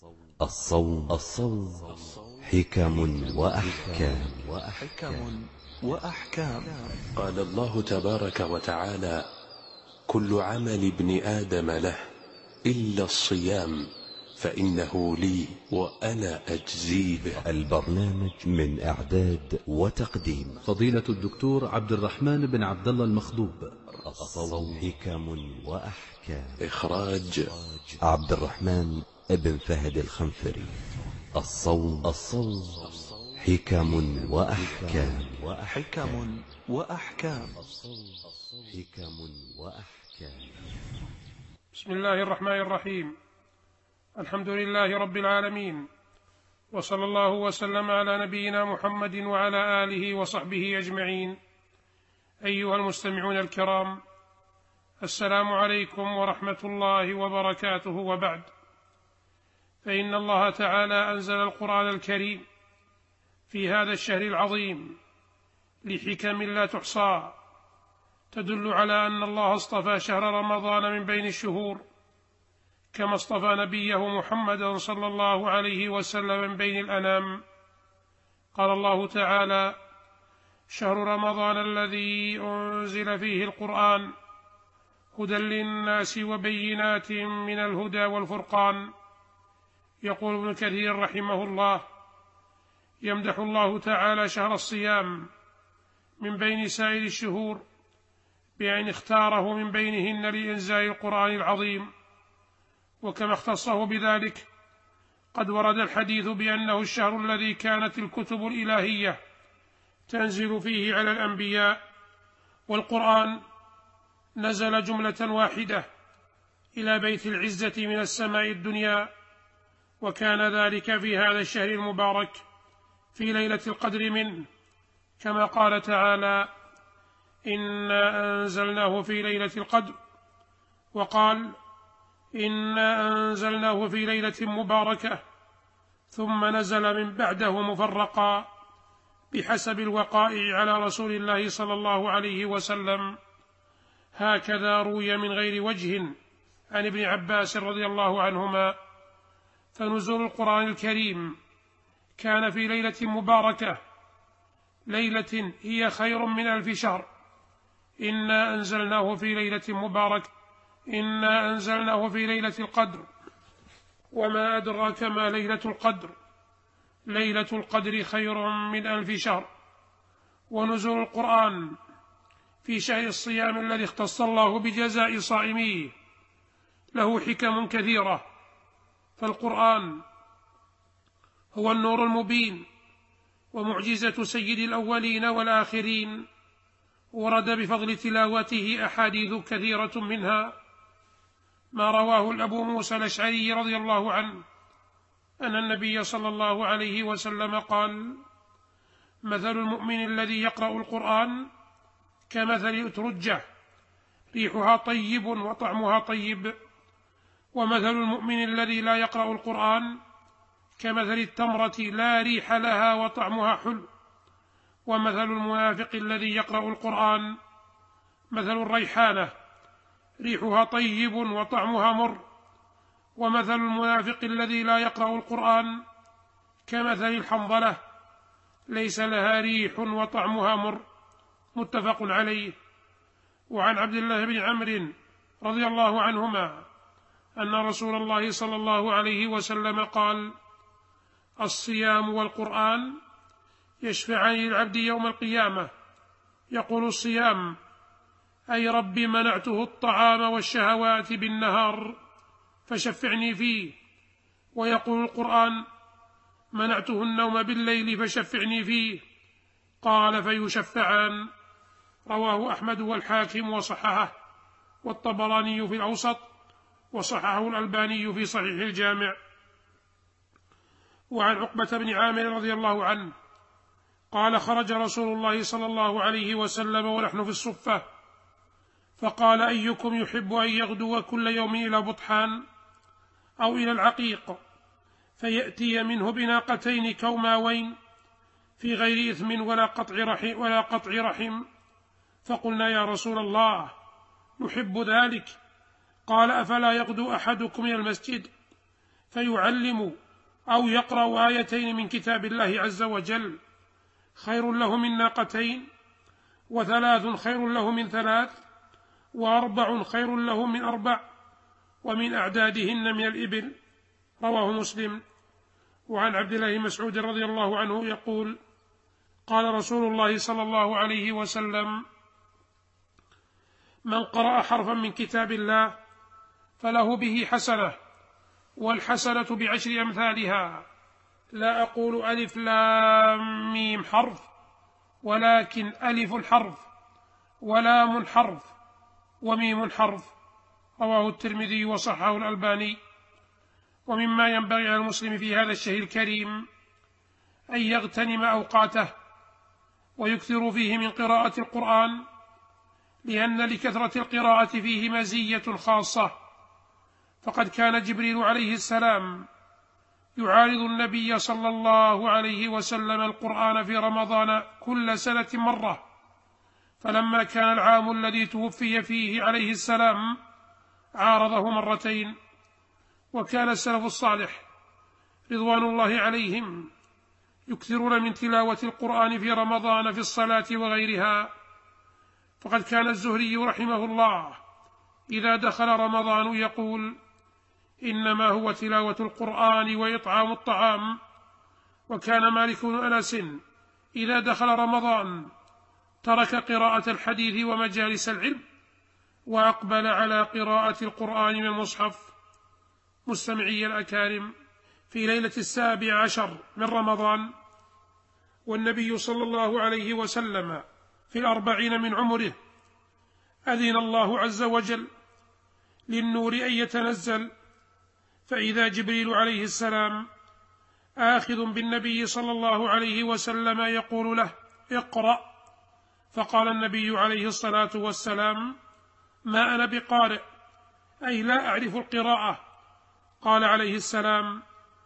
الصوم حكم وأحكام. قال الله تبارك وتعالى: كل عمل ابن آدم له إلا الصيام فإنه لي وأنا أجزي به. البرنامج من إعداد وتقديم فضيلة الدكتور عبد الرحمن بن عبد الله المخضوب. الصوم حكم وأحكام. إخراج عبد الرحمن بن فهد الخنفري. الصوم حكم وأحكام. بسم الله الرحمن الرحيم. الحمد لله رب العالمين، وصلى الله وسلم على نبينا محمد وعلى آله وصحبه أجمعين. أيها المستمعون الكرام، السلام عليكم ورحمة الله وبركاته، وبعد، فإن الله تعالى أنزل القرآن الكريم في هذا الشهر العظيم لحكم لا تحصى، تدل على أن الله اصطفى شهر رمضان من بين الشهور، كما اصطفى نبيه محمدا صلى الله عليه وسلم من بين الأنام. قال الله تعالى: شهر رمضان الذي أنزل فيه القرآن هدى للناس وبينات من الهدى والفرقان. يقول ابن كثير رحمه الله: يمدح الله تعالى شهر الصيام من بين سائر الشهور بأن اختاره من بينهن لإنزال القرآن العظيم، وكما اختصه بذلك قد ورد الحديث بأنه الشهر الذي كانت الكتب الإلهية تنزل فيه على الأنبياء، والقرآن نزل جملة واحدة إلى بيت العزة من السماء الدنيا، وكان ذلك في هذا الشهر المبارك في ليلة القدر منه، كما قال تعالى: إنا أنزلناه في ليلة القدر، وقال: إنا أنزلناه في ليلة مباركة، ثم نزل من بعده مفرقا بحسب الوقائع على رسول الله صلى الله عليه وسلم. هكذا روي من غير وجه عن ابن عباس رضي الله عنهما. فنزول القرآن الكريم كان في ليلة مباركة، ليلة هي خير من 1000 شهر. إنا أنزلناه في ليلة مباركة، إنا أنزلناه في ليلة القدر، وما أدراك ما ليلة القدر، ليلة القدر خير من 1000 شهر. ونزول القرآن في شهر الصيام الذي اختص الله بجزاء صائميه له حكم كثيرة، فالقرآن هو النور المبين ومعجزة سيد الأولين والآخرين. ورد بفضل تلاوته أحاديث كثيرة، منها ما رواه الأبو موسى الأشعري رضي الله عنه أن النبي صلى الله عليه وسلم قال: مثل المؤمن الذي يقرأ القرآن كمثل أترجة ريحها طيب وطعمها طيب، ومثل المؤمن الذي لا يقرأ القرآن كمثل التمرة لا ريح لها وطعمها حلو، ومثل المنافق الذي يقرأ القرآن مثل الريحانة ريحها طيب وطعمها مر، ومثل المنافق الذي لا يقرأ القرآن كمثل الحنظلة ليس لها ريح وطعمها مر. متفق عليه. وعن عبد الله بن عمرو رضي الله عنهما أن رسول الله صلى الله عليه وسلم قال: الصيام والقرآن يشفعان للعبد يوم القيامة. يقول الصيام: أي رب منعته الطعام والشهوات بالنهار فشفعني فيه. ويقول القرآن: منعته النوم بالليل فشفعني فيه. قال: فيشفعان. رواه أحمد والحاكم وصححه، والطبراني في الأوسط، وصححه الألباني في صحيح الجامع. وعن عقبة بن عامر رضي الله عنه قال: خرج رسول الله صلى الله عليه وسلم ونحن في الصفة، فقال: أيكم يحب أن يغدو كل يوم إلى بطحان أو إلى العقيق فيأتي منه بناقتين كوماوين في غير إثم ولا قطع رحم؟ فقلنا: يا رسول الله، نحب ذلك. قال: أفلا يغدو أحدكم إلى المسجد فيعلم أو يقرأ آيتين من كتاب الله عز وجل خير له من ناقتين، 3 خير له من 3، 4 خير له من 4، ومن أعدادهن من الإبل. رواه مسلم. وعن عبد الله بن مسعود رضي الله عنه يقول: قال رسول الله صلى الله عليه وسلم: من قرأ حرفا من كتاب الله فله به حسنة، والحسنة ب10 أمثالها. لا أقول ألف لام ميم حرف، ولكن ألف حرف، ولام حرف، وميم حرف. رواه الترمذي وصححه الألباني. ومما ينبغي على المسلم في هذا الشهر الكريم أن يغتنم أوقاته ويكثر فيه من قراءة القرآن، لأن لكثرة القراءة فيه مزية خاصة. فقد كان جبريل عليه السلام يعارض النبي صلى الله عليه وسلم القرآن في رمضان كل سنة مرة، فلما كان العام الذي توفي فيه عليه السلام عارضه 2 مرتين. وكان السلف الصالح رضوان الله عليهم يكثرون من تلاوة القرآن في رمضان في الصلاة وغيرها. فقد كان الزهري رحمه الله إذا دخل رمضان يقول: إنما هو تلاوة القرآن وإطعام الطعام. وكان مالك بن أنس إذا دخل رمضان ترك قراءة الحديث ومجالس العلم وأقبل على قراءة القرآن من المصحف. مستمعي الأكارم، في ليلة 17 من رمضان والنبي صلى الله عليه وسلم في 40 من عمره أذن الله عز وجل للنور أن يتنزل، فإذا جبريل عليه السلام آخذ بالنبي صلى الله عليه وسلم يقول له: اقرأ. فقال النبي عليه الصلاة والسلام: ما أنا بقارئ، أي لا أعرف القراءة. قال عليه السلام: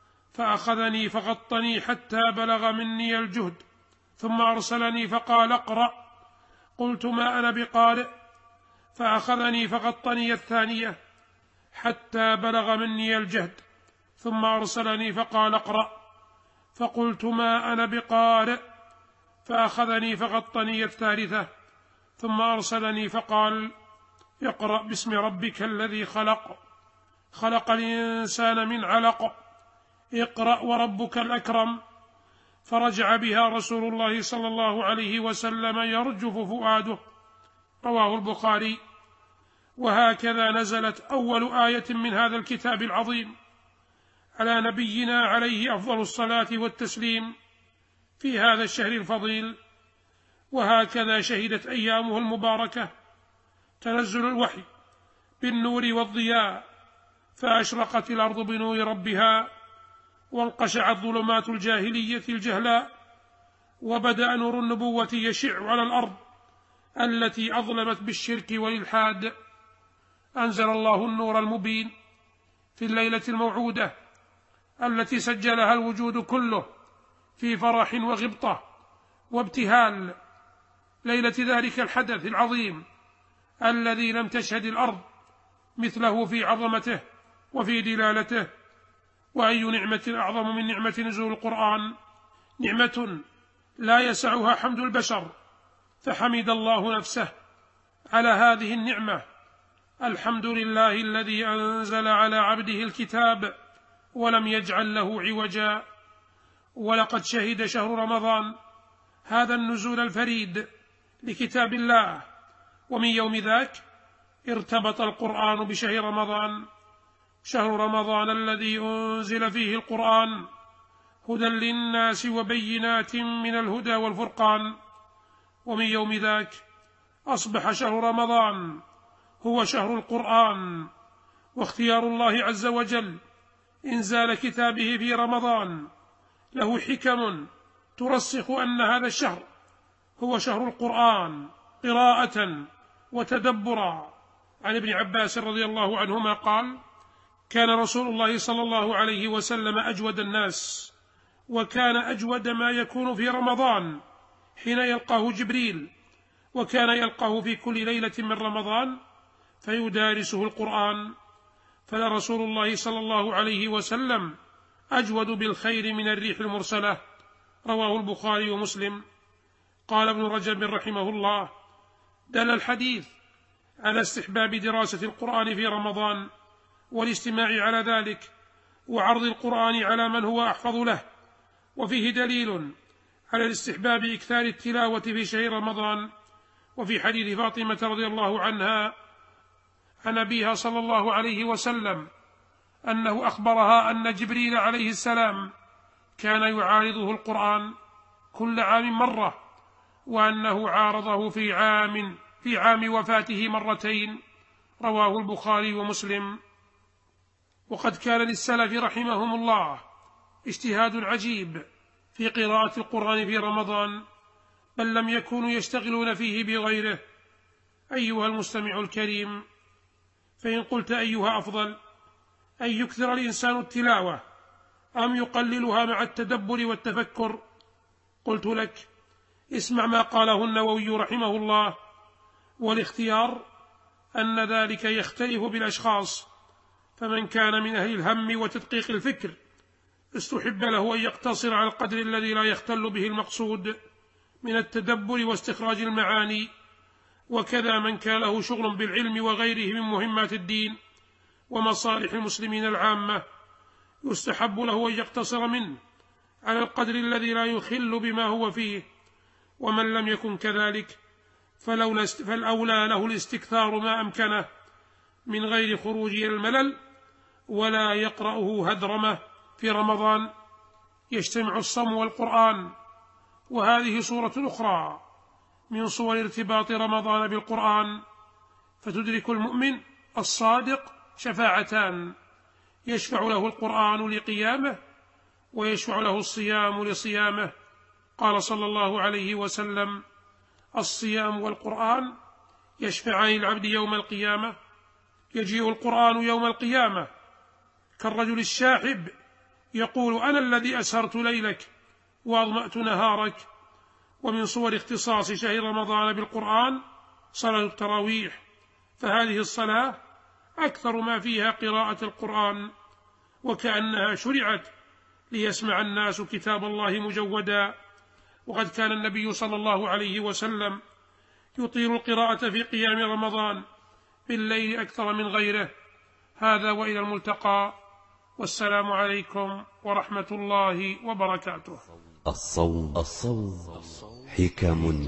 فأخذني فغطني حتى بلغ مني الجهد، ثم أرسلني فقال: اقرأ. قلت: ما أنا بقارئ. فأخذني فغطني الثانية حتى بلغ مني الجهد، ثم أرسلني فقال: اقرأ. فقلت: ما أنا بقارئ. فأخذني فغطني الثالثة ثم أرسلني فقال: اقرأ باسم ربك الذي خلق، خلق الإنسان من علق، اقرأ وربك الأكرم. فرجع بها رسول الله صلى الله عليه وسلم يرجف فؤاده. رواه البخاري. وهكذا نزلت أول آية من هذا الكتاب العظيم على نبينا عليه أفضل الصلاة والتسليم في هذا الشهر الفضيل. وهكذا شهدت أيامه المباركة تنزل الوحي بالنور والضياء، فأشرقت الأرض بنور ربها، وانقشعت ظلمات الجاهلية الجهلاء، وبدأ نور النبوة يشع على الأرض التي أظلمت بالشرك والإلحاد. أنزل الله النور المبين في الليلة الموعودة التي سجلها الوجود كله في فرح وغبطة وابتهال، ليلة ذلك الحدث العظيم الذي لم تشهد الأرض مثله في عظمته وفي دلالته. وأي نعمة أعظم من نعمة نزول القرآن، نعمة لا يسعها حمد البشر، فحمد الله نفسه على هذه النعمة: الحمد لله الذي أنزل على عبده الكتاب ولم يجعل له عوجا. ولقد شهد شهر رمضان هذا النزول الفريد لكتاب الله، ومن يوم ذاك ارتبط القرآن بشهر رمضان، شهر رمضان الذي أنزل فيه القرآن هدى للناس وبينات من الهدى والفرقان. ومن يوم ذاك أصبح شهر رمضان هو شهر القرآن. واختيار الله عز وجل إنزال كتابه في رمضان له حكم ترسخ أن هذا الشهر هو شهر القرآن قراءة وتدبرا. عن ابن عباس رضي الله عنهما قال: كان رسول الله صلى الله عليه وسلم أجود الناس، وكان أجود ما يكون في رمضان حين يلقاه جبريل، وكان يلقاه في كل ليلة من رمضان فيدارسه القرآن، فلرسول الله صلى الله عليه وسلم أجود بالخير من الريح المرسلة. رواه البخاري ومسلم. قال ابن رجب رحمه الله: دل الحديث على استحباب دراسة القرآن في رمضان والاستماع على ذلك وعرض القرآن على من هو أحفظ له، وفيه دليل على الاستحباب إكثار التلاوة في شهر رمضان. وفي حديث فاطمة رضي الله عنها عن أبيها صلى الله عليه وسلم أنه أخبرها أن جبريل عليه السلام كان يعارضه القرآن كل عام مرة، وأنه عارضه في عام وفاته مرتين. رواه البخاري ومسلم. وقد كان للسلف رحمهم الله اجتهاد عجيب في قراءة القرآن في رمضان، بل لم يكونوا يشتغلون فيه بغيره. أيها المستمع الكريم، فإن قلت أيها أفضل، أن يكثر الإنسان التلاوة أم يقللها مع التدبر والتفكر؟ قلت لك: اسمع ما قاله النووي رحمه الله: والاختيار أن ذلك يختلف بالأشخاص، فمن كان من أهل الهم وتدقيق الفكر استحب له أن يقتصر على القدر الذي لا يختل به المقصود من التدبر واستخراج المعاني، وكذا من كان له شغل بالعلم وغيره من مهمات الدين ومصالح المسلمين العامة يستحب له أن يقتصر منه على القدر الذي لا يخل بما هو فيه. ومن لم يكن كذلك فالأولى له الاستكثار ما أمكنه من غير خروج إلى الملل، ولا يقرأه هدرمة. في رمضان يجتمع الصوم والقرآن، وهذه صورة أخرى من صور ارتباط رمضان بالقرآن، فتدرك المؤمن الصادق شفاعتان: يشفع له القرآن لقيامه، ويشفع له الصيام لصيامه. قال صلى الله عليه وسلم: الصيام والقرآن يشفعان العبد يوم القيامة. يجيء القرآن يوم القيامة كالرجل الشاحب يقول: أنا الذي أسهرت ليلك وأظمأت نهارك. ومن صور اختصاص شهر رمضان بالقرآن صلاة التراويح، فهذه الصلاة أكثر ما فيها قراءة القرآن، وكأنها شرعت ليسمع الناس كتاب الله مجودا. وقد كان النبي صلى الله عليه وسلم يطيل القراءة في قيام رمضان بالليل أكثر من غيره. هذا وإلى الملتقى، والسلام عليكم ورحمة الله وبركاته. الصوم حكم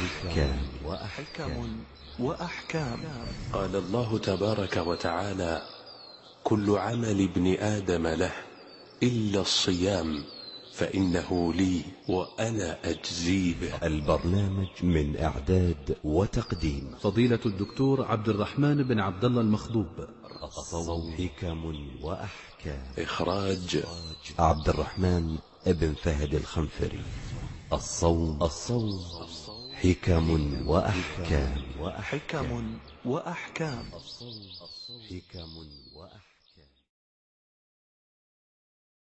وأحكام. قال الله تبارك وتعالى: كل عمل ابن آدم له إلا الصيام فإنه لي وأنا أجزي به. البرنامج من إعداد وتقديم فضيلة الدكتور عبد الرحمن بن عبد الله المخضوب. الصوم حكم وأحكام. إخراج عبد الرحمن ابن فهد الخنفري. الصوم حكم وأحكام. حكم وأحكام. حكم وأحكام.